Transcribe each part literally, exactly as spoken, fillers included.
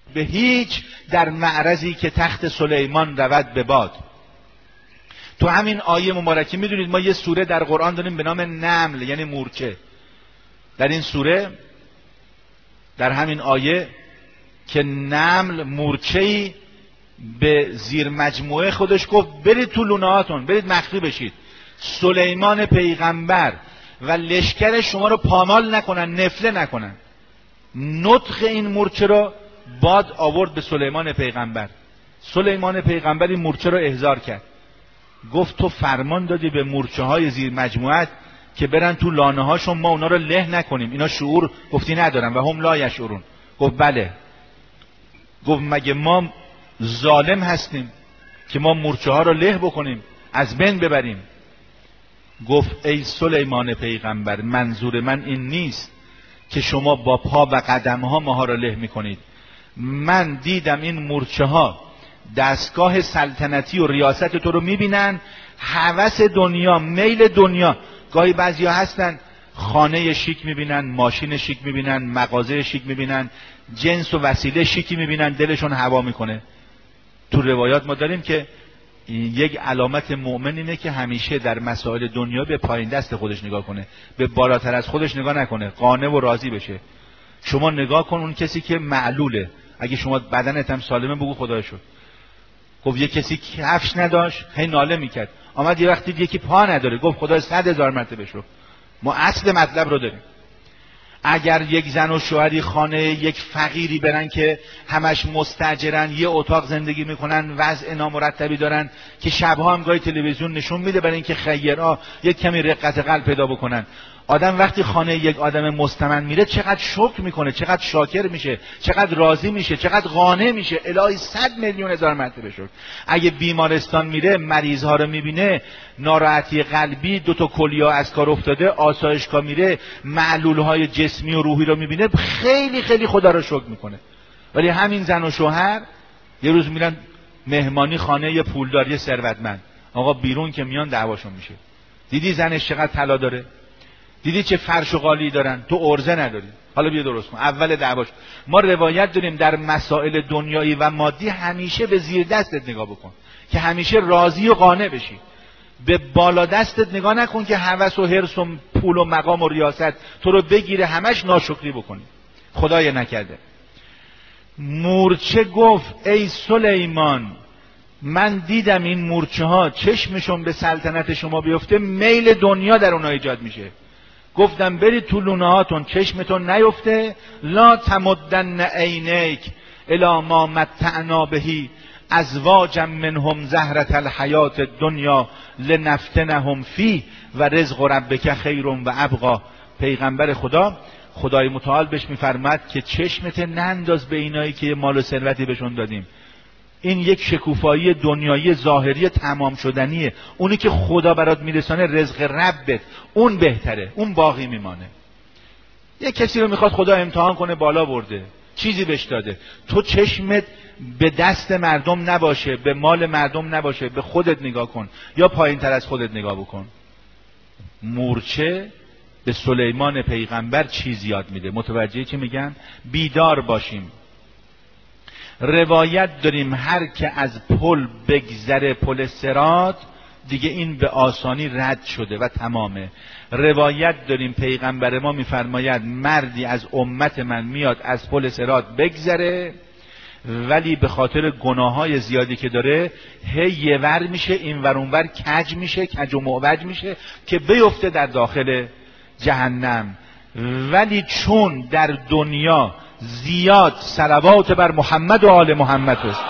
به هیچ در معرضی که تخت سلیمان رود به باد. تو همین آیه مبارکه میدونید ما یه سوره در قرآن داریم به نام نمل، یعنی مورچه. در این سوره در همین آیه که نمل مورچه‌ای به زیر مجموعه خودش گفت برید تو لونه‌هاتون، برید مخفی بشید، سلیمان پیغمبر و لشکر شما رو پامال نکنن، نفله نکنن. نطق این مورچه رو باد آورد به سلیمان پیغمبر. سلیمان پیغمبر این مورچه رو احضار کرد، گفت تو فرمان دادی به مورچه های زیر مجموعت که برن تو لانه هاشون، ما اونا رو له نکنیم، اینا شعور گفتی ندارن و هم لا یشعرون. گفت بله. گفت مگه ما ظالم هستیم که ما مورچه ها رو له بکنیم، از بین ببریم؟ گفت ای سلیمان پیغمبر، منظور من این نیست که شما با پا و قدم ها ماها رو له میکنید. من دیدم این مورچه ها دستگاه سلطنتی و ریاست تو رو میبینن، هوس دنیا، میل دنیا. گاهی بعضیا هستن خانه شیک میبینن، ماشین شیک میبینن، مغازه شیک میبینن، جنس و وسیله شیکی میبینن، دلشون هوا میکنه. تو روایات ما داریم که یک علامت مؤمن اینه که همیشه در مسائل دنیا به پایین دست خودش نگاه کنه، به بالاتر از خودش نگاه نکنه، قانع و راضی بشه. شما نگاه کن اون کسی که معلوله، اگه شما بدنت هم سالمه بگو خدا شد. گفت یه کسی کفش نداشت، هی ناله میکرد، آمد یه وقتی یکی پا نداره، گفت خدا صد هزار مرتبه شو. ما اصل مطلب رو داریم. اگر یک زن و شوهری خانه یک فقیری برن که همش مستاجرن، یه اتاق زندگی میکنن، وضع نامرتبی دارن که شبها هم گاهی تلویزیون نشون میده برای اینکه خیرها یک کمی رقت قلب پیدا بکنن. آدم وقتی خانه یک آدم مستمن میره چقدر شکر میکنه، چقدر شاکر میشه، چقدر راضی میشه، چقدر قانع میشه. الهی صد میلیون هزار مرتبه شکر. اگه بیمارستان میره مریض ها رو میبینه، ناراحتی قلبی، دو تا کلیا از کار افتاده، آسایشگاه میره، معلول های جسمی و روحی رو میبینه، خیلی خیلی خدا رو شکر میکنه. ولی همین زن و شوهر یه روز میرن مهمانی خانه یه پولدار، یه ثروتمند، آقا بیرون که میان دعواشون میشه. دیدی زنش چقدر طلا داره؟ دیدی چه فرش و قالی دارن؟ تو ارزه نداری، حالا بیا درست کن. اول دعواش. ما روایت داریم در مسائل دنیایی و مادی همیشه به زیر دستت نگاه بکن که همیشه راضی و قانع بشی. به بالا دستت نگاه نکن که هوس و حرص و پول و مقام و ریاست تو رو بگیره همش ناشکری بکنی. خدای نکرده. مورچه گفت ای سلیمان، من دیدم این مورچه ها چشمشون به سلطنت شما بیفته، میل دنیا در اونها ایجاد میشه. گفتم برید تو لونه هاتون، چشمتون نیفته، لا تمدن عینیک الی ما متعنا بهی ازواجا منهم زهرة الحیات الدنیا لنفتنهم فیه و رزق ربک خیر و ابقی. پیغمبر خدا، خدای متعال بهش میفرماد که چشمت ننداز به اینایی که مال و ثروتی بهشون دادیم. این یک شکوفایی دنیایی ظاهری تمام شدنیه. اونی که خدا برات میرسانه رزق ربت، اون بهتره، اون باقی میمانه. یک کسی رو میخواد خدا امتحان کنه، بالا برده، چیزی بهش داده، تو چشمت به دست مردم نباشه، به مال مردم نباشه، به خودت نگاه کن یا پایین تر از خودت نگاه بکن. مورچه به سلیمان پیغمبر چیز یاد میده. متوجه چی میگن؟ بیدار باشیم. روایت داریم هر که از پل بگذره، پل صراط، دیگه این به آسانی رد شده و تمامه. روایت داریم پیغمبر ما میفرماید مردی از امت من میاد از پل صراط بگذره، ولی به خاطر گناههای زیادی که داره هی یه ور میشه، این ور اون ور کج میشه، کج و معوج میشه که بیفته در داخل جهنم. ولی چون در دنیا زیاد صلوات بر محمد و آل محمد است،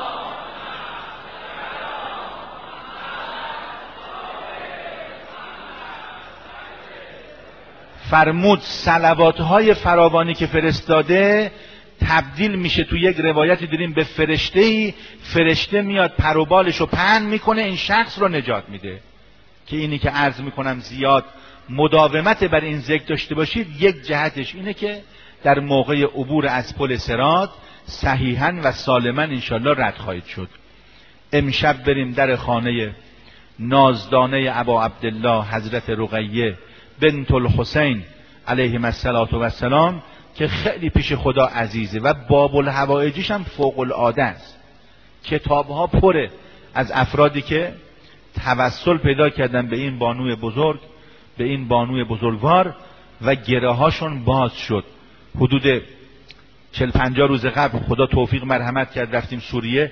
فرمود صلوات های فراوانی که فرستاده تبدیل میشه تو یک روایتی داریم به فرشته‌ای، فرشته میاد پر و بالش رو پهن میکنه، این شخص رو نجات میده. که اینی که عرض میکنم زیاد مداومت بر این ذکر داشته باشید. یک جهتش اینه که در موقع عبور از پل صراط صحیحاً و سالماً انشالله رد خواهید شد. امشب بریم در خانه نازدانه ابا عبدالله حضرت رقیه بنت الحسین علیهم الصلاة و السلام که خیلی پیش خدا عزیزه و باب الحوائجش هم فوق العاده است. کتابها پره از افرادی که توسل پیدا کردن به این بانوی بزرگ، به این بانوی بزرگوار و گره هاشون باز شد. حدود چهل پنجاه روز قبل خدا توفیق مرحمت کرد، رفتیم سوریه.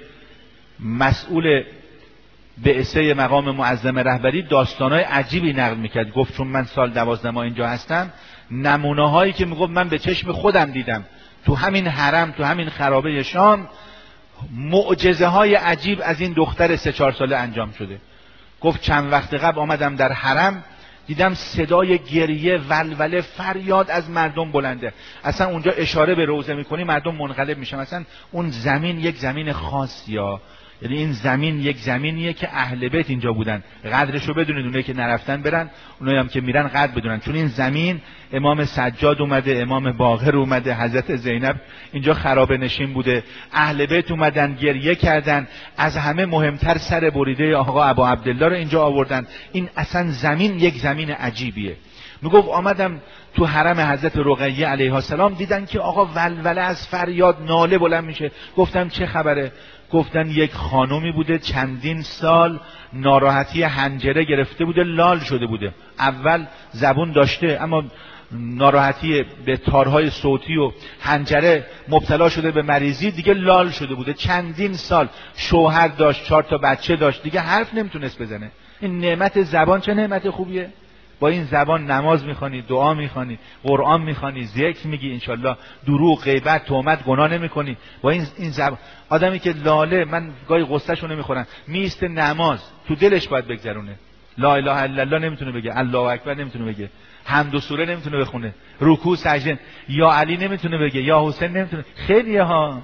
مسئول بعثه مقام معظم رهبری داستانهای عجیبی نقل میکرد. گفت چون من سال دوازده ماه اینجا هستم، نمونه هایی که میگفت من به چشم خودم دیدم تو همین حرم، تو همین خرابه شام، معجزه های عجیب از این دختر سه چهار ساله انجام شده. گفت چند وقت قبل آمدم در حرم، دیدم صدای گریه، ولوله، فریاد از مردم بلنده. اصلا اونجا اشاره به روزه میکنی مردم منقلب میشن. اصلا اون زمین یک زمین خاصی ها، یعنی این زمین یک زمینیه که اهل بیت اینجا بودن. قدرشو بدونید، اونایی که نرفتن برن، اونایی هم که میرن قدر بدونن. چون این زمین امام سجاد اومده، امام باقر اومده، حضرت زینب اینجا خرابه نشین بوده، اهل بیت اومدن گریه کردن. از همه مهمتر سر بریده آقا ابا عبدالله رو اینجا آوردن. این اصلا زمین یک زمین عجیبیه. میگفت آمدم تو حرم حضرت رقیه علیها السلام، دیدن که آقا ولوله از فریاد ناله بلند میشه. گفتم چه خبره؟ گفتن یک خانومی بوده چندین سال ناراحتی حنجره گرفته بوده، لال شده بوده. اول زبون داشته اما ناراحتی به تارهای صوتی و حنجره مبتلا شده به مریضی، دیگه لال شده بوده چندین سال. شوهر داشت، چهار تا بچه داشت، دیگه حرف نمیتونست بزنه. این نعمت زبان چه نعمت خوبیه. با این زبان نماز میخوانی، دعا میخوانی، قرآن میخوانی، ذکر میگی، انشالله دروغ، غیبت، تهمت، گناه نمیکنی. با این این زبان آدمی که لاله، من گاهی غصه‌شو نمیخورم، میسته نماز تو دلش باید بگذرونه. لا اله الا الله نمیتونه بگه، الله اکبر نمیتونه بگه، حمد و سوره نمیتونه بخونه، رکوع سجده، یا علی نمیتونه بگه، یا حسین نمیتونه. خیلیه ها.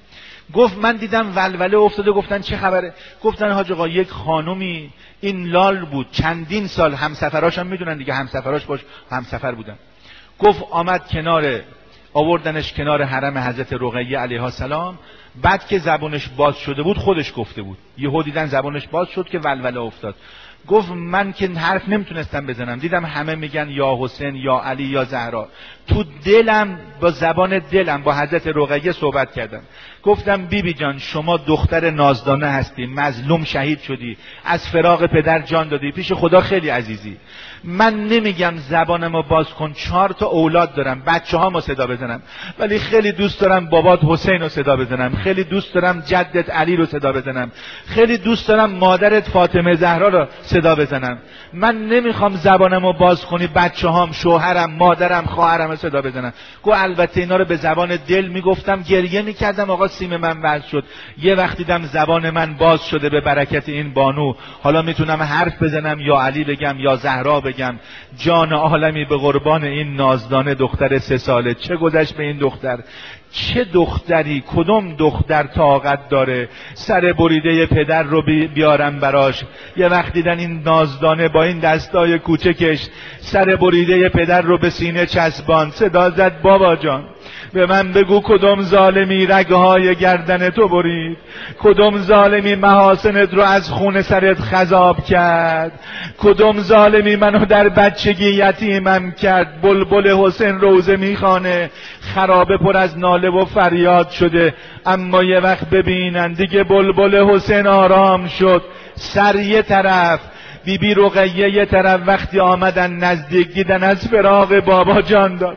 گفت من دیدم ولوله افتاده. گفتن چه خبره؟ گفتن حاج آقا یک خانومی این لال بود چندین سال، همسفراش هم میدونن دیگه، همسفراش باش همسفر بودن. گفت آمد کنار، آوردنش کنار حرم حضرت رقیه علیها السلام. بعد که زبانش باز شده بود خودش گفته بود، یهو دیدن زبانش باز شد که ولوله افتاد. گفت من که حرف نمیتونستم بزنم، دیدم همه میگن یا حسین یا علی یا زهرا، تو دلم با زبان دلم با حضرت رقیه صحبت کردم. گفتم بی بی جان شما دختر نازدانه هستی، مظلوم شهید شدی، از فراق پدر جان دادی، پیش خدا خیلی عزیزی. من نمیگم زبانمو باز کن، چهار تا اولاد دارم، بچه هامو صدا بزنم، ولی خیلی دوست دارم بابات حسین رو صدا بزنم، خیلی دوست دارم جدت علی رو صدا بزنم، خیلی دوست دارم مادرت فاطمه زهرا رو صدا بزنم. من نمیخوام زبانمو باز کنی بچه هام، شوهرم، مادرم، خواهرم رو صدا بزنم. گو البته اینا رو به زبان دل میگفتم، گریه میکردم. آقا سیم من بند شد. یه وقت دیدم زبان من باز شده به برکت این بانو، حالا میتونم حرف بزنم، یا علی بگم یا زهرا بگم. جان عالمی به قربان این نازدانه دختر سه ساله. چه گذشت به این دختر؟ چه دختری، کدوم دختر طاقت داره سر بریده پدر رو بیارم براش؟ یه وقت دیدن این نازدانه با این دستای کوچکش سر بریده پدر رو به سینه چسبان، صدا زد بابا جان به من بگو کدوم ظالمی رگهای گردن تو برید، کدوم ظالمی محاسنت رو از خون سرت خضاب کرد، کدوم ظالمی منو در بچگی یتیمم کرد. بلبل حسین روزه میخوانه، خرابه پر از ناله و فریاد شده، اما یه وقت ببینن دیگه بلبل حسین آرام شد. سر یه طرف، بی بی رقیه یه طرف، وقتی آمدن نزدیک دیدن از فراق بابا جان داد.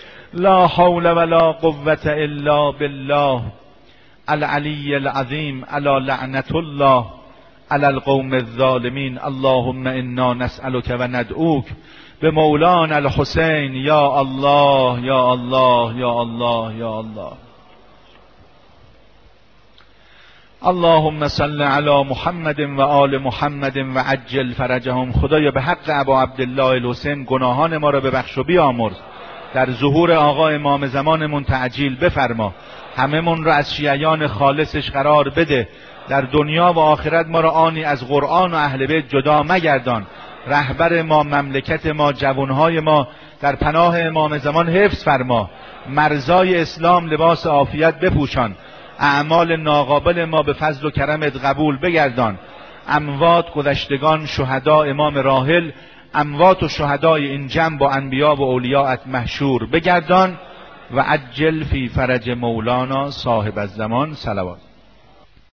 لا حول ولا قوة الا بالله العلی العظیم علی لعنت الله علی القوم الظالمین. اللهم انا نسألك و ندعوک به مولانا الحسین. یا الله یا الله یا الله یا الله. اللهم صل علی محمد و آل محمد و عجل فرجهم. خدایا به حق ابا عبدالله الحسین گناهان ما را ببخش و بیامرز. در ظهور آقا امام زمانمون تعجیل بفرما. همه من را از شیعیان خالصش قرار بده. در دنیا و آخرت ما را آنی از قرآن و اهل بیت جدا مگردان. رهبر ما، مملکت ما، جوانهای ما در پناه امام زمان حفظ فرما. مرزای اسلام لباس عافیت بپوشان. اعمال ناقابل ما به فضل و کرمت قبول بگردان. اموات، گذشتگان، شهدا، امام راحل، اموات و شهدای این جمع با انبیا و اولیاءت محشور بگردان. و عجل فی فرج مولانا صاحب الزمان. صلوات.